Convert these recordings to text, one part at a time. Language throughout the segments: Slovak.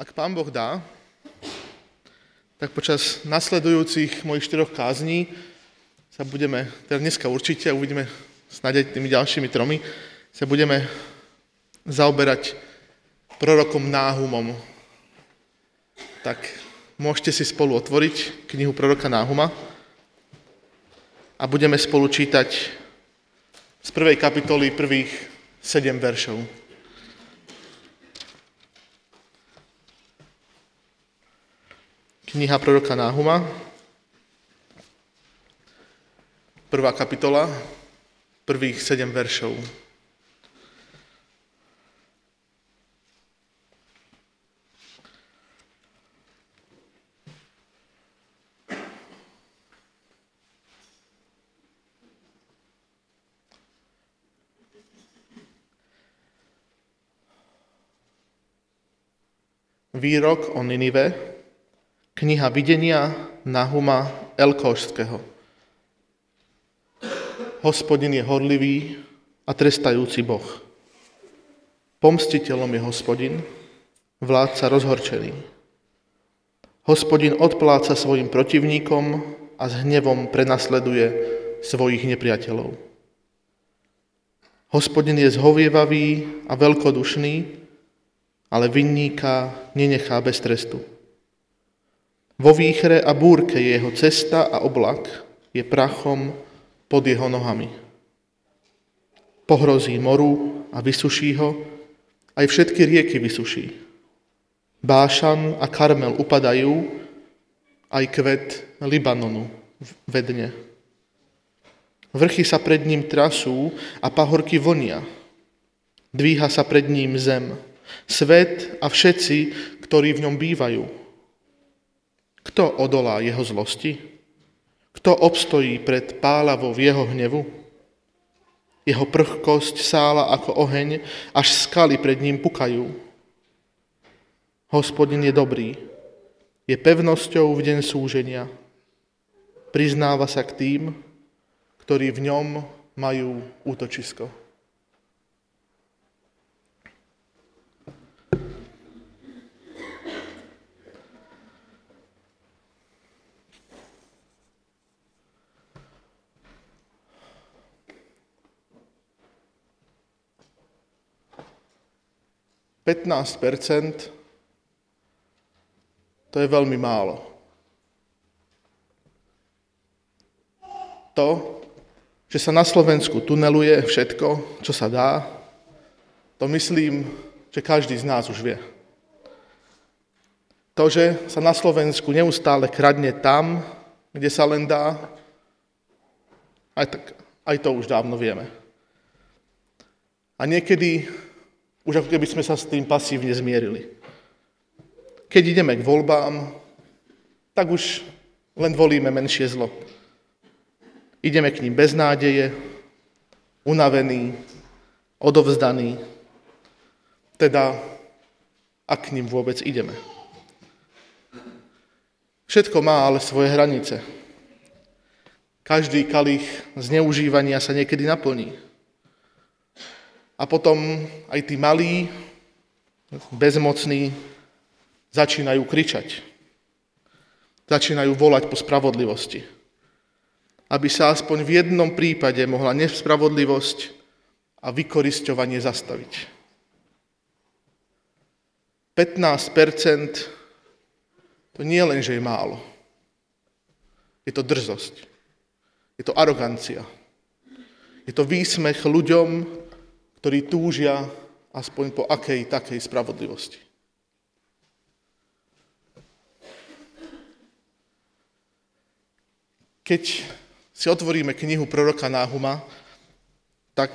Ak Pán Boh dá, tak počas nasledujúcich mojich 4 kázní sa budeme, teda dneska určite, a uvidíme snáď aj tými ďalšími 3, sa budeme zaoberať prorokom Náhumom. Tak môžete si spolu otvoriť knihu proroka Náhuma a budeme spolu čítať z 1. kapitoly prvých 7 veršov. Kniha proroka Náhuma, 1. kapitola, prvých 7 veršov. Výrok o Ninive, kniha videnia Náhuma Elkóšského. Hospodin je horlivý a trestajúci Boh. Pomstiteľom je Hospodin, vládca rozhorčený. Hospodin odpláca svojim protivníkom a s hnevom prenasleduje svojich nepriateľov. Hospodin je zhovievavý a veľkodušný, ale vinníka nenechá bez trestu. Vo výchre a búrke je jeho cesta a oblak je prachom pod jeho nohami. Pohrozí moru a vysuší ho, aj všetky rieky vysuší. Bášan a Karmel upadajú, aj kvet Libanonu vedne. Vrchy sa pred ním trasú a pahorky vonia. Dvíha sa pred ním zem, svet a všetci, ktorí v ňom bývajú. Kto odolá jeho zlosti? Kto obstojí pred pálavou jeho hnevu? Jeho prchkosť sála ako oheň, až skaly pred ním pukajú. Hospodin je dobrý, je pevnosťou v deň súženia. Priznáva sa k tým, ktorí v ňom majú útočisko. %, to je veľmi málo. To, že sa na Slovensku tuneluje všetko, čo sa dá, to myslím, že každý z nás už vie. To, že sa na Slovensku neustále kradne tam, kde sa len dá, aj to už dávno vieme. A niekedy už ako keby sme sa s tým pasívne zmierili. Keď ideme k voľbám, tak už len volíme menšie zlo. Ideme k ním bez nádeje, unavení, odovzdaní. Teda, ak k ním vôbec ideme. Všetko má ale svoje hranice. Každý kalich zneužívania sa niekedy naplní. A potom aj tí malí, bezmocní, začínajú kričať. Začínajú volať po spravodlivosti. Aby sa aspoň v jednom prípade mohla nespravodlivosť a vykorisťovanie zastaviť. 15% to nie len, že je málo. Je to drzosť. Je to arogancia. Je to výsmech ľuďom, ktorí túžia aspoň po akej takej spravodlivosti. Keď si otvoríme knihu proroka Náhuma, tak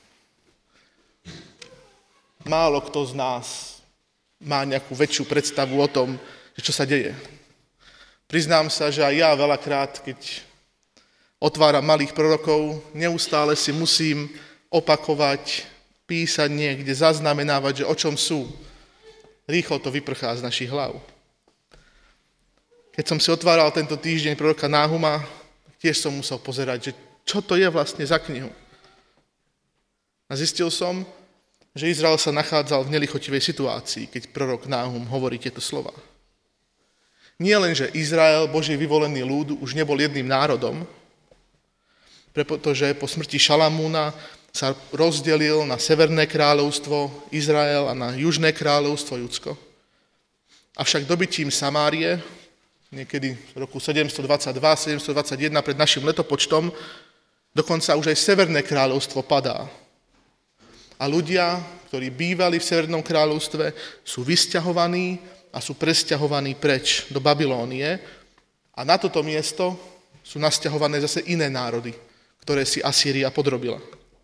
málo kto z nás má nejakú väčšiu predstavu o tom, čo sa deje. Priznám sa, že aj ja veľakrát, keď otváram malých prorokov, neustále si musím opakovať, písať niekde, zaznamenávať, že o čom sú. Rýchlo to vyprchá z našich hlav. Keď som si otváral tento týždeň proroka Náhuma, tiež som musel pozerať, že čo to je vlastne za knihu. A zistil som, že Izrael sa nachádzal v nelichotivej situácii, keď prorok Náhum hovorí tieto slova. Nie len, že Izrael, Boží vyvolený ľud, už nebol jedným národom, pretože po smrti Šalamúna sa rozdelil na Severné kráľovstvo Izrael a na Južné kráľovstvo Judsko. Avšak dobytím Samárie, niekedy v roku 722-721 pred našim letopočtom, dokonca už aj Severné kráľovstvo padá. A ľudia, ktorí bývali v Severnom kráľovstve, sú vysťahovaní a sú presťahovaní preč do Babylónie. A na toto miesto sú nasťahované zase iné národy, ktoré si Asýria podrobila.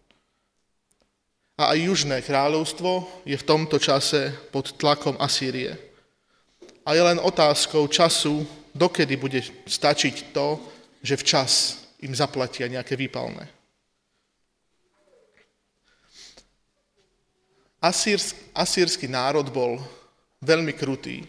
A aj Južné kráľovstvo je v tomto čase pod tlakom Asýrie. A je len otázkou času, dokedy bude stačiť to, že včas im zaplatia nejaké výpalné. Asýrsky národ bol veľmi krutý,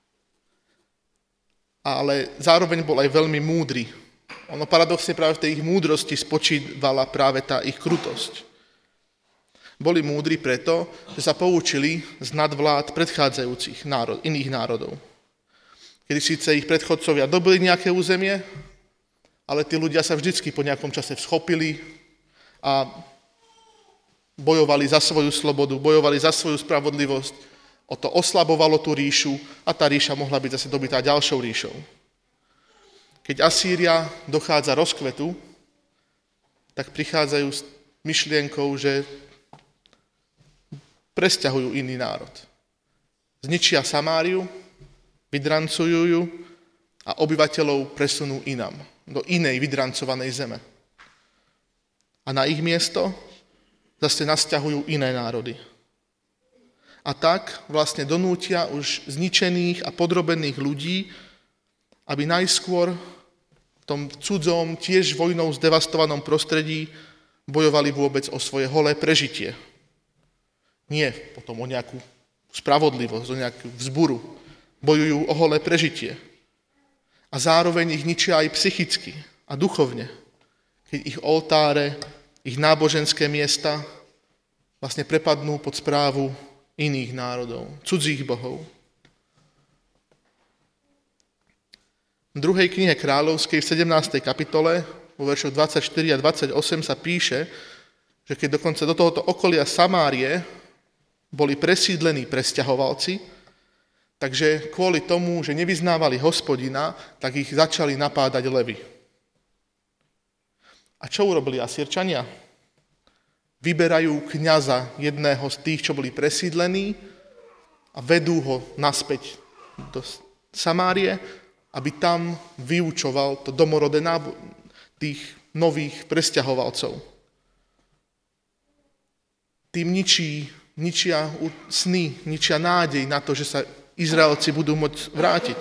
ale zároveň bol aj veľmi múdry. Ono paradoxne práve v tej ich múdrosti spočívala práve tá ich krutosť. Boli múdri preto, že sa poučili z nadvlád predchádzajúcich iných národov. Kedy síce ich predchodcovia dobili nejaké územie, ale tí ľudia sa vždycky po nejakom čase vschopili a bojovali za svoju slobodu, bojovali za svoju spravodlivosť. O to oslabovalo tú ríšu a tá ríša mohla byť zase dobitá ďalšou ríšou. Keď Asýria dochádza rozkvetu, tak prichádzajú s myšlienkou, že presťahujú iný národ. Zničia Samáriu, vydrancujú ju a obyvateľov presunú inam, do inej vydrancovanej zeme. A na ich miesto zase nasťahujú iné národy. A tak vlastne donútia už zničených a podrobených ľudí, aby najskôr v tom cudzom, tiež vojnou zdevastovanom prostredí bojovali vôbec o svoje holé prežitie. Nie potom o nejakú spravodlivosť, o nejakú vzburu. Bojujú o holé prežitie. A zároveň ich ničia aj psychicky a duchovne, keď ich oltáre, ich náboženské miesta vlastne prepadnú pod správu iných národov, cudzích bohov. V 2. knihe Kráľovskej v 17. kapitole, vo veršoch 24 a 28 sa píše, že keď dokonca do tohoto okolia Samárie boli presídlení presťahovalci, takže kvôli tomu, že nevyznávali Hospodina, tak ich začali napádať levy. A čo urobili Asýrčania? Vyberajú kňaza jedného z tých, čo boli presídlení a vedú ho naspäť do Samárie, aby tam vyučoval to domorodé tých nových presťahovalcov. Tým ničia sny, ničia nádej na to, že sa Izraelci budú môcť vrátiť.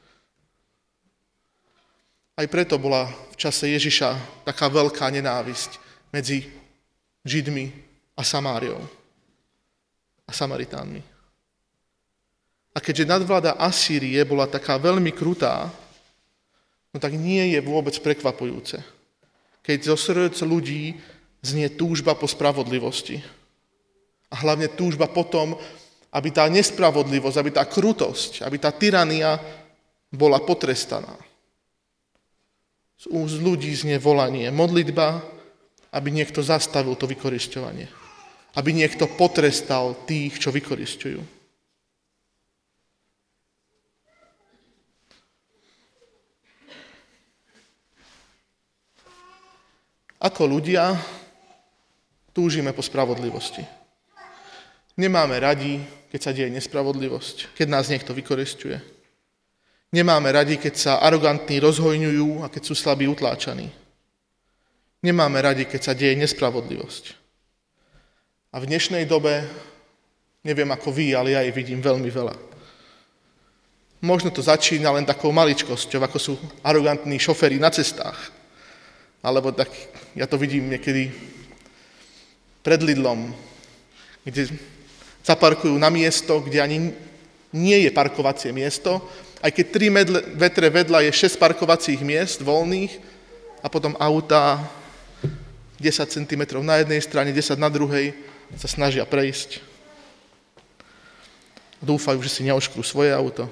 Aj preto bola v čase Ježiša taká veľká nenávisť medzi Židmi a Samáriou a Samaritánmi. A keďže nadvláda Asýrie bola taká veľmi krutá, no tak nie je vôbec prekvapujúce, keď zo srdc ľudí znie túžba po spravodlivosti. A hlavne túžba potom, aby tá nespravodlivosť, aby tá krutosť, aby tá tyrania bola potrestaná. Z úst ľudí znie volanie, modlitba, aby niekto zastavil to vykorisťovanie. Aby niekto potrestal tých, čo vykorisťujú. Ako ľudia túžime po spravodlivosti. Nemáme radi, keď sa deje nespravodlivosť, keď nás niekto vykorisťuje. Nemáme radi, keď sa arogantní rozhojňujú a keď sú slabí utláčaní. Nemáme radi, keď sa deje nespravodlivosť. A v dnešnej dobe, neviem ako vy, ale ja jej vidím veľmi veľa. Možno to začína len takou maličkosťou, ako sú arogantní šoféri na cestách. Alebo tak, ja to vidím niekedy pred Lidlom, kde zaparkujú na miesto, kde ani nie je parkovacie miesto, aj keď 3 metre vedľa je 6 parkovacích miest voľných a potom autá 10 cm na jednej strane, 10 na druhej sa snažia prejsť. Dúfajú, že si neoškrú svoje auto.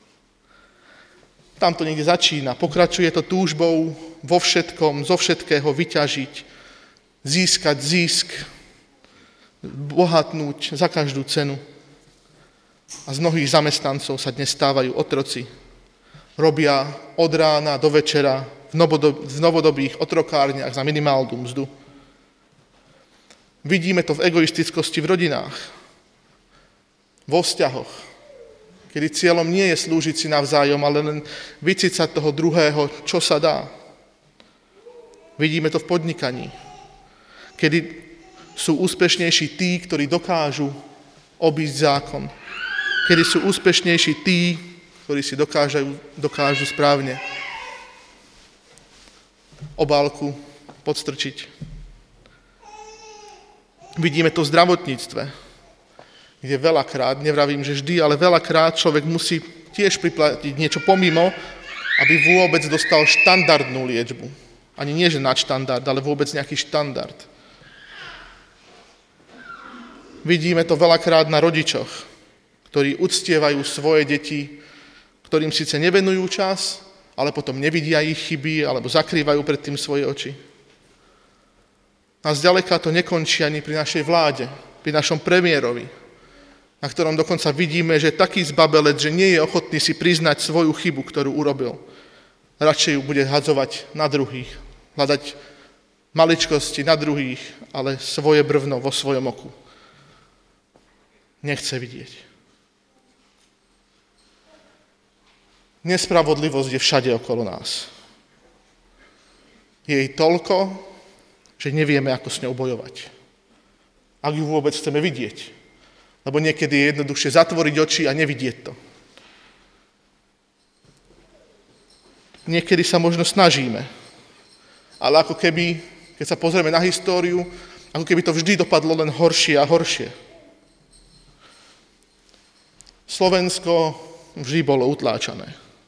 Tam to niekde začína. Pokračuje to túžbou vo všetkom, zo všetkého vyťažiť, získať zisk, bohatnúť za každú cenu. A z mnohých zamestnancov sa dnes stávajú otroci. Robia od rána do večera v novodobých otrokárniach za minimálnu mzdu. Vidíme to v egoistickosti v rodinách, vo vzťahoch, kedy cieľom nie je slúžiť si navzájom, ale len vycicať toho druhého, čo sa dá. Vidíme to v podnikaní, kedy sú úspešnejší tí, ktorí dokážu obísť zákon. Kedy sú úspešnejší tí, ktorí si dokážu správne obálku podstrčiť. Vidíme to v zdravotníctve, kde veľakrát, nevravím, že vždy, ale veľakrát človek musí tiež priplatiť niečo pomimo, aby vôbec dostal štandardnú liečbu. Ani nie, že nadštandard, ale vôbec nejaký štandard. Vidíme to veľakrát na rodičoch, ktorí uctievajú svoje deti, ktorým síce nevenujú čas, ale potom nevidia ich chyby alebo zakrývajú pred tým svoje oči. A zďaleka to nekončí ani pri našej vláde, pri našom premiérovi, na ktorom dokonca vidíme, že je taký zbabelec, že nie je ochotný si priznať svoju chybu, ktorú urobil. Radšej ju bude hadzovať na druhých, hľadať maličkosti na druhých, ale svoje brvno vo svojom oku nechce vidieť. Nespravodlivosť je všade okolo nás. Je jej toľko, že nevieme, ako s ňou bojovať. Ak ju vôbec chceme vidieť. Lebo niekedy je jednoduchšie zatvoriť oči a nevidieť to. Niekedy sa možno snažíme. Ale ako keby, keď sa pozrieme na históriu, ako keby to vždy dopadlo len horšie a horšie. Slovensko vždy bolo utláčané.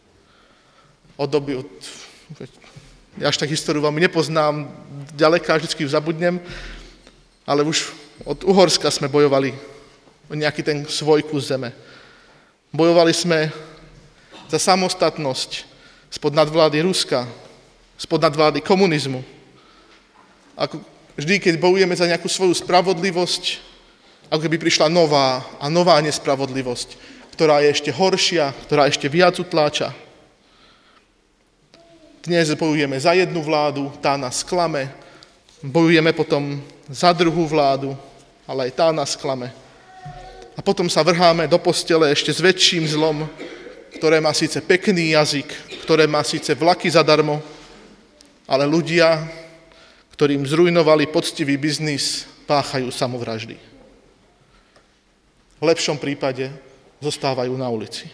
Ja až tak históriu veľmi nepoznám, ďaleká, vždycky ju zabudnem, ale už od Uhorska sme bojovali o nejaký ten svoj kus zeme. Bojovali sme za samostatnosť spod nadvlády Ruska, spod nadvlády komunizmu. Ako vždy, keď bojujeme za nejakú svoju spravodlivosť, ako keby prišla nová a nová nespravodlivosť, ktorá je ešte horšia, ktorá ešte viac utláča. Dnes bojujeme za jednu vládu, tá nás klame. Bojujeme potom za druhú vládu, ale aj tá nás klame. A potom sa vrháme do postele ešte s väčším zlom, ktoré má síce pekný jazyk, ktoré má síce vlaky zadarmo, ale ľudia, ktorým zrujnovali poctivý biznis, páchajú samovraždy. V lepšom prípade zostávajú na ulici.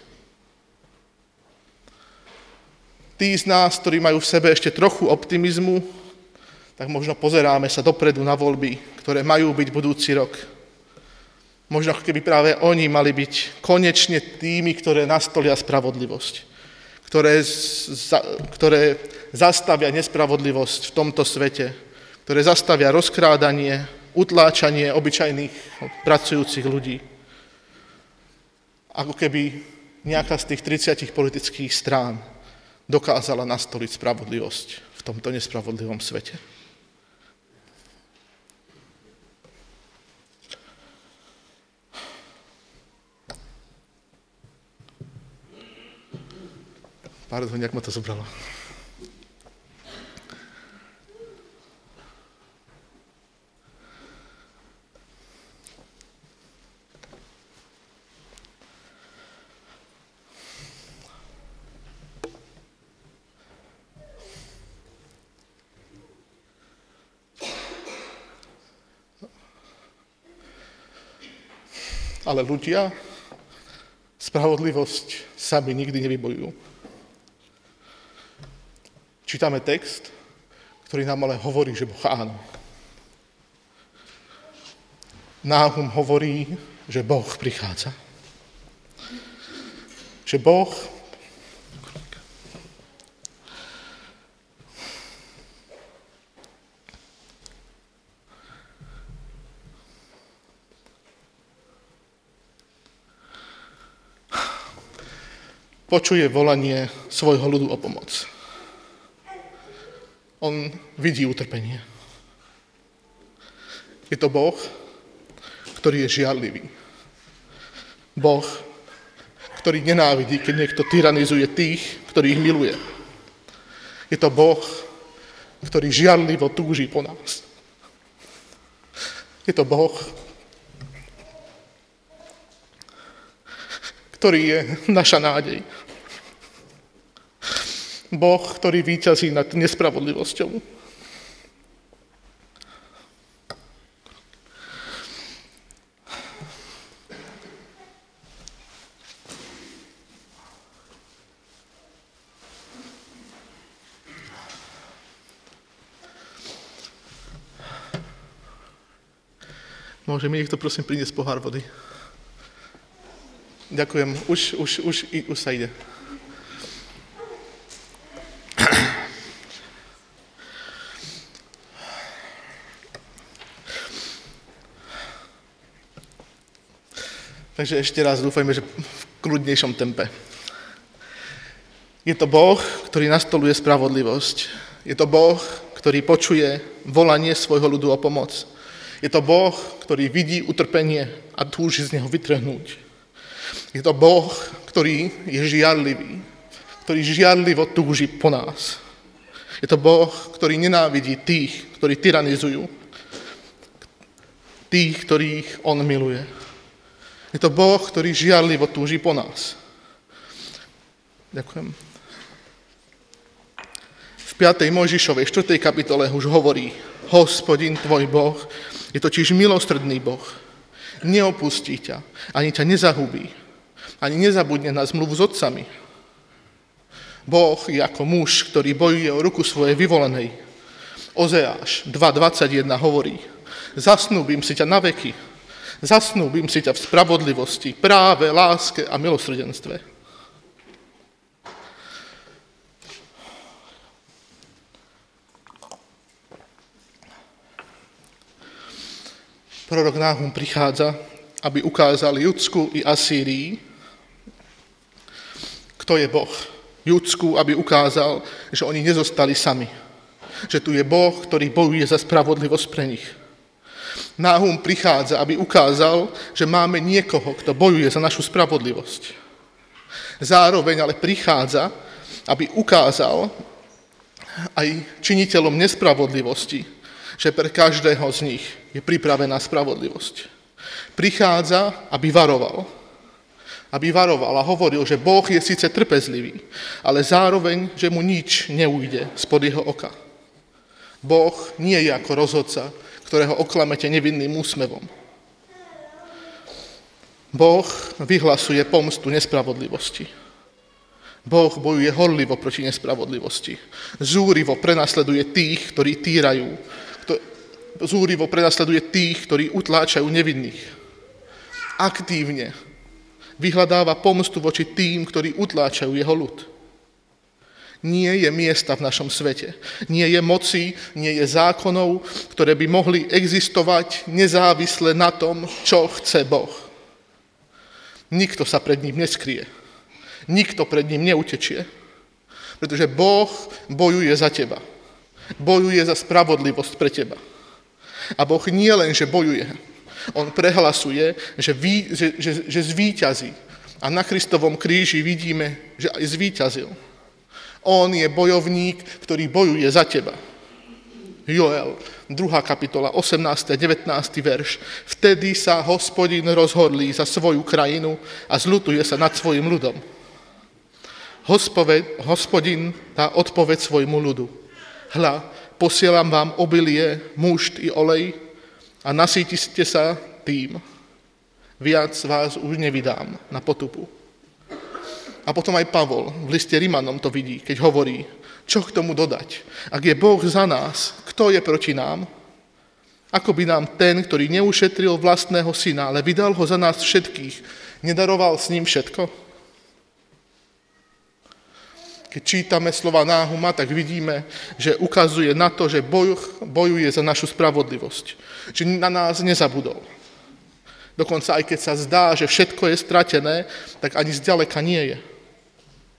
Tí z nás, ktorí majú v sebe ešte trochu optimizmu, tak možno pozeráme sa dopredu na voľby, ktoré majú byť budúci rok. Možno keby práve oni mali byť konečne tými, ktoré nastolia spravodlivosť, ktoré zastavia nespravodlivosť v tomto svete, ktoré zastavia rozkrádanie, utláčanie obyčajných pracujúcich ľudí. Ako keby nejaká z tých 30 politických strán dokázala nastoliť spravodlivosť v tomto nespravodlivom svete. Pardon, jak ma to zobralo. Ale ľudia spravodlivosť sami nikdy nevybojujú. Čítame text, ktorý nám ale hovorí, že Boh áno. Náhum hovorí, že Boh prichádza. Že Boh počuje volanie svojho ľudu o pomoc. On vidí utrpenie. Je to Boh, ktorý je žiarlivý. Boh, ktorý nenávidí, keď niekto tyranizuje tých, ktorých miluje. Je to Boh, ktorý žiarlivo túži po nás. Je to Boh, ktorý je naša nádej. Boh, ktorý víťazí nad nespravodlivosťou. Môže mi niekto prosím priniesť pohár vody? Ďakujem, už sa ide. Takže ešte raz dúfajme, že v kľudnejšom tempe. Je to Boh, ktorý nastoluje spravodlivosť. Je to Boh, ktorý počuje volanie svojho ľudu o pomoc. Je to Boh, ktorý vidí utrpenie a túži z neho vytrhnúť. Je to Boh, ktorý je žiarlivý, ktorý žiarlivo túži po nás. Je to Boh, ktorý nenávidí tých, ktorí tyranizujú, tých, ktorých on miluje. Je to Boh, ktorý žiarlivo túži po nás. Ďakujem. V 5. Mojžišovej 4. kapitole už hovorí: Hospodin tvoj Boh je totiž milostredný Boh. Neopustí ťa, ani ťa nezahubí, ani nezabudne na zmluvu s otcami. Boh je ako muž, ktorý bojuje o ruku svojej vyvolenej. Ozeáš 2.21 hovorí: Zasnúbim si ťa na veky, zasnúbim si ťa v spravodlivosti, práve, láske a milosrdenstve. Prorok Náhum prichádza, aby ukázal Judsku i Asýrii, kto je Boh. Judsku, aby ukázal, že oni nezostali sami. Že tu je Boh, ktorý bojuje za spravodlivosť pre nich. Náhum prichádza, aby ukázal, že máme niekoho, kto bojuje za našu spravodlivosť. Zároveň ale prichádza, aby ukázal aj činiteľom nespravodlivosti, že pre každého z nich je pripravená spravodlivosť. Prichádza, aby varoval. Aby varoval a hovoril, že Boh je síce trpezlivý, ale zároveň, že mu nič neujde spod jeho oka. Boh nie je ako rozhodca, ktorého oklamete nevinným úsmevom. Boh vyhlasuje pomstu nespravodlivosti. Boh bojuje horlivo proti nespravodlivosti. Zúrivo prenasleduje tých, ktorí týrajú. Zúrivo prenasleduje tých, ktorí utláčajú nevinných. Aktívne vyhľadáva pomstu voči tým, ktorí utláčajú jeho ľud. Nie je miesta v našom svete. Nie je moci, nie je zákonov, ktoré by mohli existovať nezávisle na tom, čo chce Boh. Nikto sa pred ním neskrie. Nikto pred ním neutečie. Pretože Boh bojuje za teba. Bojuje za spravodlivosť pre teba. A Boh nie len, že bojuje. On prehlasuje, že zvíťazí. A na Kristovom kríži vidíme, že aj zvíťazil. On je bojovník, ktorý bojuje za teba. Joel, 2. kapitola, 18. a 19. verš. Vtedy sa Hospodin rozhodlí za svoju krajinu a zľutuje sa nad svojim ľudom. Hospodin dá odpoveď svojmu ľudu. Hľa, posielam vám obilie, mušt i olej a nasýtite sa tým. Viac vás už nevydám na potupu. A potom aj Pavol v liste Rimanom to vidí, keď hovorí, čo k tomu dodať. Ak je Boh za nás, kto je proti nám? Ako by nám ten, ktorý neušetril vlastného syna, ale vydal ho za nás všetkých, nedaroval s ním všetko? Keď čítame slova Náhuma, tak vidíme, že ukazuje na to, že Boh bojuje za našu spravodlivosť. Že na nás nezabudol. Dokonca aj keď sa zdá, že všetko je stratené, tak ani zďaleka nie je.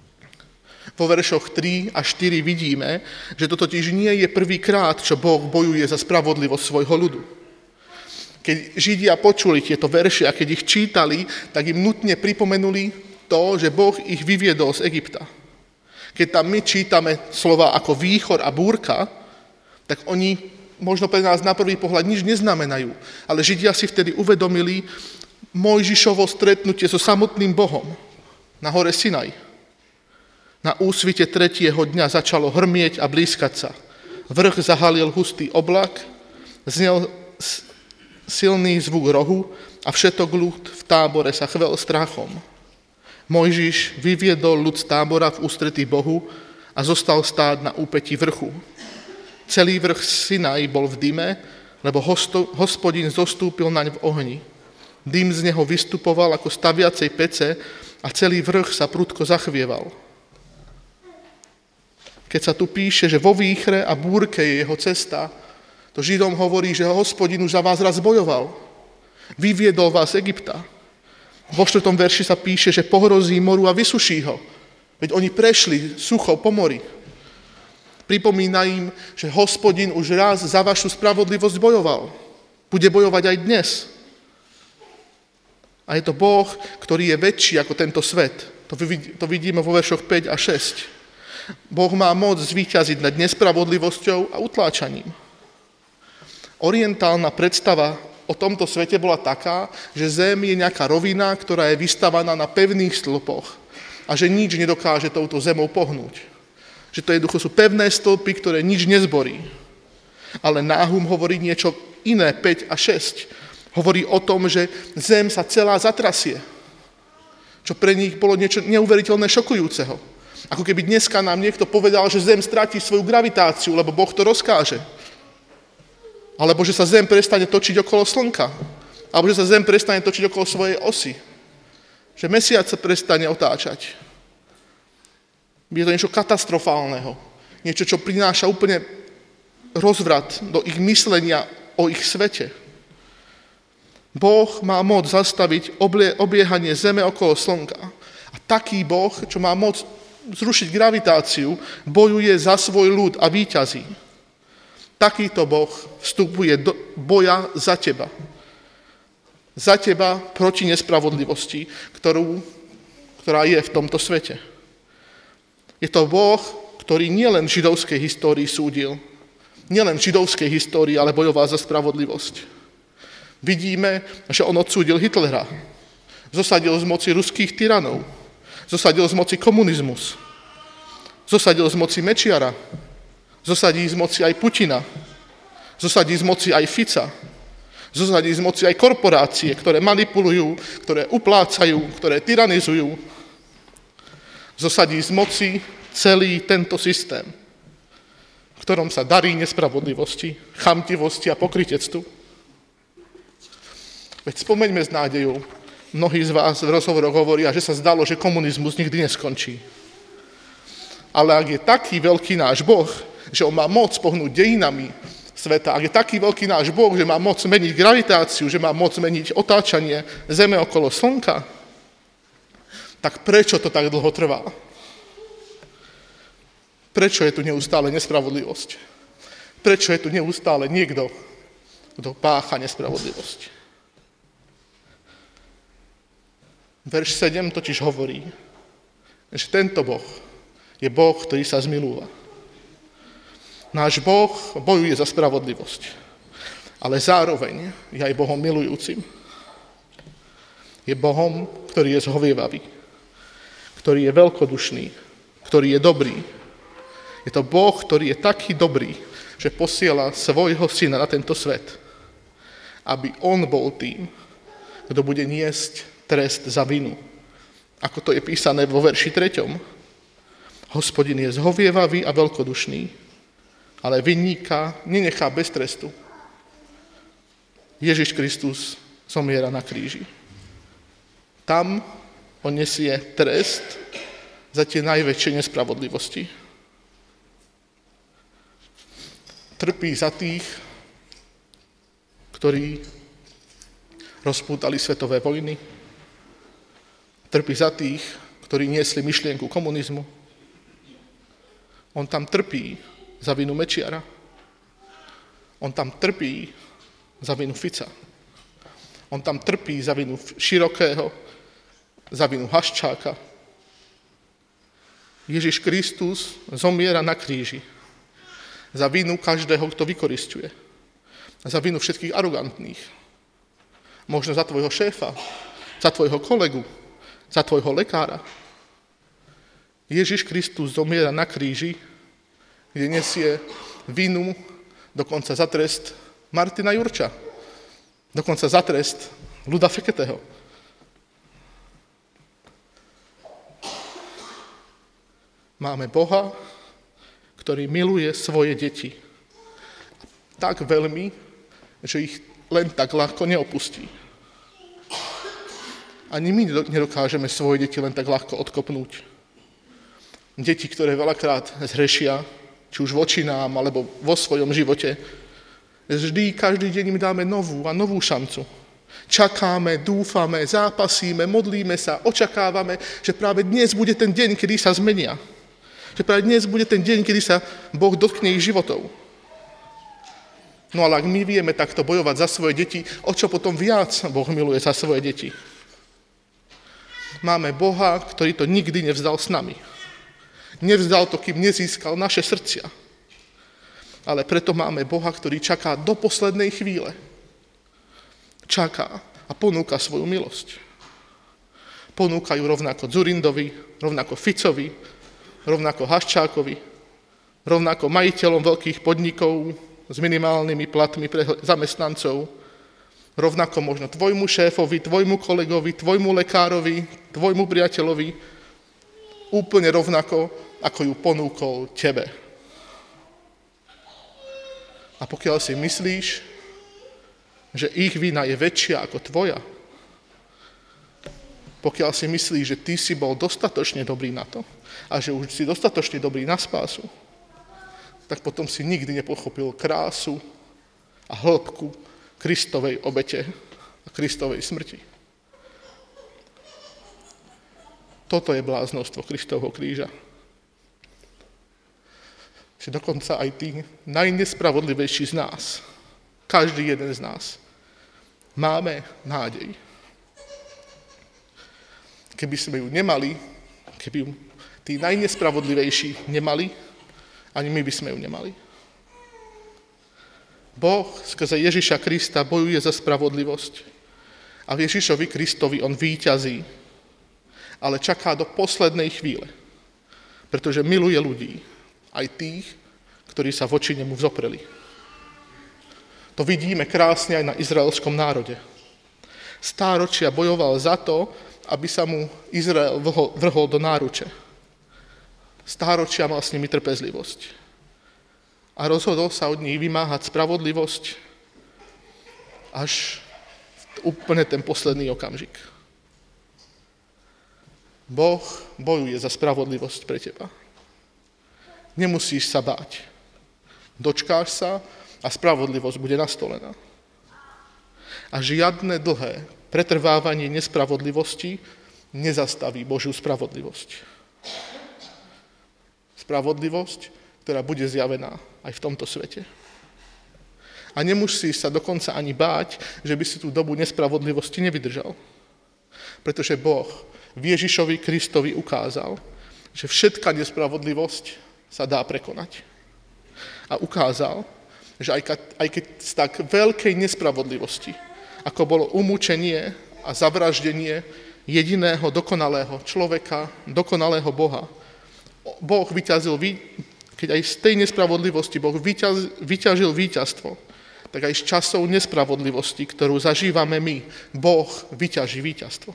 Vo veršoch 3 a 4 vidíme, že to totiž nie je prvýkrát, čo Boh bojuje za spravodlivosť svojho ľudu. Keď Židia počuli tieto verše a keď ich čítali, tak im nutne pripomenuli to, že Boh ich vyviedol z Egypta. Keď tam my čítame slova ako výchor a búrka, tak oni možno pre nás na prvý pohľad nič neznamenajú. Ale Židia si vtedy uvedomili Mojžišovo stretnutie so samotným Bohom na hore Sinaj. Na úsvite 3. dňa začalo hrmieť a blízkať sa. Vrch zahalil hustý oblak, znel silný zvuk rohu a všetok ľud v tábore sa chvel strachom. Mojžiš vyviedol ľud z tábora v ústretí Bohu a zostal stáť na úpetí vrchu. Celý vrch Sinaj bol v dime, lebo Hospodin zostúpil naň v ohni. Dym z neho vystupoval ako staviacej pece a celý vrch sa prudko zachvieval. Keď sa tu píše, že vo výchre a búrke je jeho cesta, to Židom hovorí, že Hospodin už za vás raz bojoval. Vyviedol vás z Egypta. Vo 4. verši sa píše, že pohrozí moru a vysuší ho. Veď oni prešli sucho po mori. Pripomína im, že Hospodin už raz za vašu spravodlivosť bojoval. Bude bojovať aj dnes. A je to Boh, ktorý je väčší ako tento svet. To vidíme vo veršoch 5 a 6. Boh má moc zvíťaziť nad nespravodlivosťou a utláčaním. Orientálna predstava o tomto svete bola taká, že Zem je nejaká rovina, ktorá je vystavaná na pevných stĺpoch a že nič nedokáže touto zemou pohnúť. Že to jednoducho sú pevné stĺpy, ktoré nič nezborí. Ale Náhum hovorí niečo iné, 5 a 6. Hovorí o tom, že Zem sa celá zatrasie, čo pre nich bolo niečo neuveriteľné, šokujúceho. Ako keby dneska nám niekto povedal, že Zem stratí svoju gravitáciu, lebo Boh to rozkáže. Alebo že sa Zem prestane točiť okolo Slnka. Alebo že sa Zem prestane točiť okolo svojej osy. Že Mesiac sa prestane otáčať. Je to niečo katastrofálneho. Niečo, čo prináša úplne rozvrat do ich myslenia o ich svete. Boh má moc zastaviť obiehanie Zeme okolo Slnka. A taký Boh, čo má moc zrušiť gravitáciu, bojuje za svoj ľud a víťazí. Takýto Boh vstupuje do boja za teba. Za teba proti nespravodlivosti, ktorá je v tomto svete. Je to Boh, ktorý nielen v židovskej histórii súdil, nielen v židovskej histórii, ale bojoval za spravodlivosť. Vidíme, že on odsúdil Hitlera, zosadil z moci ruských tyranov, zosadil z moci komunizmus, zosadil z moci Mečiara, zosadí z moci aj Putina, zosadí z moci aj Fica, zosadí z moci aj korporácie, ktoré manipulujú, ktoré uplácajú, ktoré tyranizujú. Zosadí z moci celý tento systém, v ktorom sa darí nespravodlivosti, chamtivosti a pokrytectvu. Veď spomeňme s nádejou, mnohí z vás v rozhovoroch hovoria, že sa zdalo, že komunizmus nikdy neskončí. Ale ak je taký veľký náš Boh, že on má moc pohnúť dejinami sveta, ak je taký veľký náš Boh, že má moc meniť gravitáciu, že má moc meniť otáčanie Zeme okolo Slnka, tak prečo to tak dlho trvá? Prečo je tu neustále nespravodlivosť? Prečo je tu neustále niekto, kto pácha nespravodlivosť? Verš 7 totiž hovorí, že tento Boh je Boh, ktorý sa zmilúva. Náš Boh bojuje za spravodlivosť, ale zároveň je aj Bohom milujúcim. Je Bohom, ktorý je zhovievavý, ktorý je veľkodušný, ktorý je dobrý. Je to Boh, ktorý je taký dobrý, že posiela svojho syna na tento svet, aby on bol tým, kto bude niesť trest za vinu. Ako to je písané vo verši 3. Hospodin je zhovievavý a veľkodušný, ale vinníka nenechá bez trestu. Ježiš Kristus zomiera na kríži. Tam on nesie trest za tie najväčšie nespravodlivosti. Trpí za tých, ktorí rozpútali svetové vojny. Trpí za tých, ktorí niesli myšlienku komunizmu. On tam trpí za vinu Mečiara. On tam trpí za vinu Fica. On tam trpí za vinu Širokého, za vinu Haščáka. Ježiš Kristus zomiera na kríži za vinu každého, kto vykoristuje. Za vinu všetkých arogantných. Možno za tvojho šéfa, za tvojho kolegu, za tvojho lekára. Ježiš Kristus zomiera na kríži, kde nesie vinu dokonca za trest Martina Jurča. Dokonca za trest Ľuda Feketého. Máme Boha, ktorý miluje svoje deti. Tak veľmi, že ich len tak ľahko neopustí. Ani my nedokážeme svoje deti len tak ľahko odkopnúť. Deti, ktoré veľakrát zhrešia, či už voči nám, alebo vo svojom živote, vždy, každý deň im dáme novú a novú šancu. Čakáme, dúfame, zápasíme, modlíme sa, očakávame, že práve dnes bude ten deň, kedy sa zmenia. Že práve dnes bude ten deň, kedy sa Boh dotkne ich životov. No ale ak my vieme takto bojovať za svoje deti, o čo potom viac Boh miluje za svoje deti? Máme Boha, ktorý to nikdy nevzdal s nami. Nevzdal to, kým nezískal naše srdcia. Ale preto máme Boha, ktorý čaká do poslednej chvíle. Čaká a ponúka svoju milosť. Ponúkajú rovnako Dzurindovi, rovnako Ficovi, rovnako Haščákovi, rovnako majiteľom veľkých podnikov s minimálnymi platmi pre zamestnancov, rovnako možno tvojmu šéfovi, tvojmu kolegovi, tvojmu lekárovi, tvojmu priateľovi, úplne rovnako, ako ju ponúkol tebe. A pokiaľ si myslíš, že ich vina je väčšia ako tvoja, pokiaľ si myslíš, že ty si bol dostatočne dobrý na to a že už si dostatočne dobrý na spásu, tak potom si nikdy nepochopil krásu a hĺbku Kristovej obete a Kristovej smrti. Toto je bláznostvo Kristovho kríža. Že dokonca aj tí najnespravodlivejší z nás, každý jeden z nás, máme nádej. Keby sme ju nemali, keby ju tí najnespravodlivejší nemali, ani my by sme ju nemali. Boh skrze Ježiša Krista bojuje za spravodlivosť. A v Ježišovi Kristovi on víťazí, ale čaká do poslednej chvíle, pretože miluje ľudí, aj tých, ktorí sa voči nemu vzopreli. To vidíme krásne aj na izraelskom národe. Stáročia bojoval za to, aby sa mu Izrael vrhol do náruče. Stáročia mal s nimi trpezlivosť. A rozhodol sa od nich vymáhať spravodlivosť až úplne ten posledný okamžik. Boh bojuje za spravodlivosť pre teba. Nemusíš sa báť. Dočkáš sa a spravodlivosť bude nastolená. A žiadne dlhé pretrvávanie nespravodlivosti nezastaví Božiu spravodlivosť. Spravodlivosť, ktorá bude zjavená aj v tomto svete. A nemusíš sa dokonca ani báť, že by si tú dobu nespravodlivosti nevydržal. Pretože Boh v Ježišovi Kristovi ukázal, že všetká nespravodlivosť sa dá prekonať. A ukázal, že aj keď z tak veľkej nespravodlivosti, ako bolo umúčenie a zavraždenie jediného dokonalého človeka, dokonalého Boha, Boh vyťazil, keď aj z tej nespravodlivosti Boh vyťažil víťazstvo, tak aj z časov nespravodlivosti, ktorú zažívame my, Boh vyťaží víťazstvo.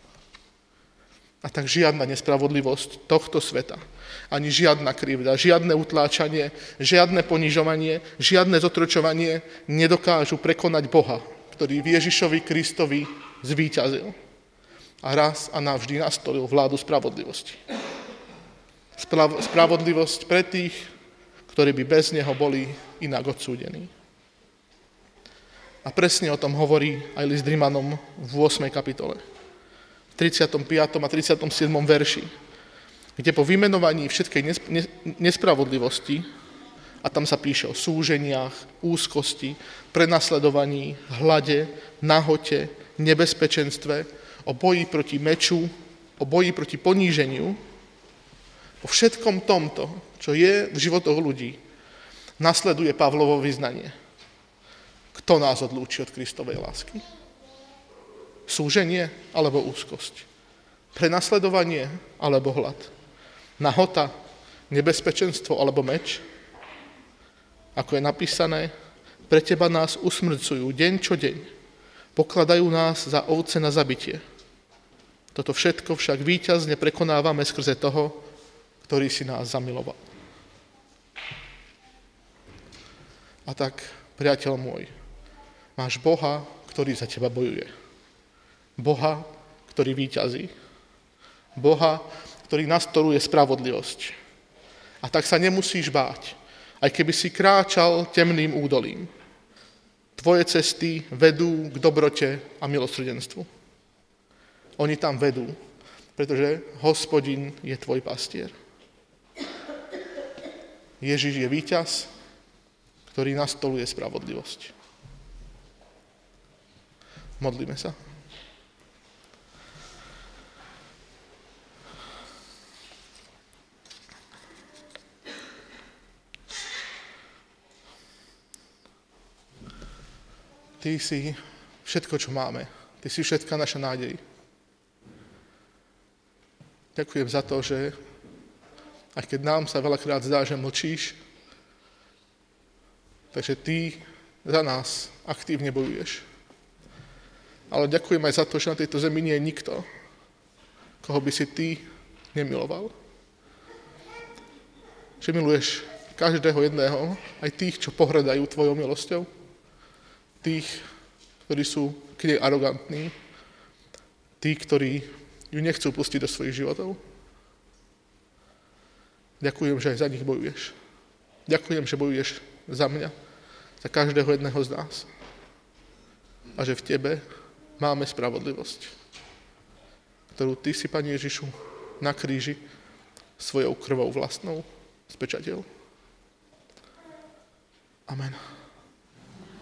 A tak žiadna nespravodlivosť tohto sveta, ani žiadna krivda, žiadne utláčanie, žiadne ponižovanie, žiadne zotročovanie nedokážu prekonať Boha, ktorý v Ježišovi Kristovi zvíťazil a raz a navždy nastolil vládu spravodlivosti. Spravodlivosť pre tých, ktorí by bez neho boli inak odsúdení. A presne o tom hovorí aj list Rimanom v 8. kapitole. V 35. a 37. verši. kde po vymenovaní všetkej nespravodlivosti, a tam sa píše o súženiach, úzkosti, prenasledovaní, hlade, nahote, nebezpečenstve, o boji proti meču, o boji proti poníženiu, po všetkom tomto, čo je v životoch ľudí, nasleduje Pavlovo vyznanie. Kto nás odlúči od Kristovej lásky? Súženie alebo úzkosť? Prenasledovanie alebo hlad? Nahota, nebezpečenstvo alebo meč? Ako je napísané, pre teba nás usmrcujú deň čo deň. Pokladajú nás za ovce na zabitie. Toto všetko však víťazne prekonávame skrze toho, ktorý si nás zamiloval. A tak, priateľ môj, máš Boha, ktorý za teba bojuje. Boha, ktorý víťazí. Boha, ktorý nastoluje spravodlivosť. A tak sa nemusíš báť, aj keby si kráčal temným údolím. Tvoje cesty vedú k dobrote a milosrdenstvu. Oni tam vedú, pretože Hospodin je tvoj pastier. Ježiš je víťaz, ktorý nastoluje spravodlivosť. Modlíme sa. Ty si všetko, čo máme. Ty si všetká naša nádej. Ďakujem za to, že aj keď nám sa veľakrát zdá, že mlčíš, takže ty za nás aktívne bojuješ. Ale ďakujem aj za to, že na tejto zemi nie je nikto, koho by si ty nemiloval. Že miluješ každého jedného, aj tých, čo pohrdajú tvojou milosťou. Tých, ktorí sú k nej arogantní, tí, ktorí ju nechcú pustiť do svojich životov. Ďakujem, že aj za nich bojuješ. Ďakujem, že bojuješ za mňa, za každého jedného z nás. A že v tebe máme spravodlivosť, ktorú ty si, Pane Ježišu, na kríži svojou krvou vlastnou spečatil. Amen.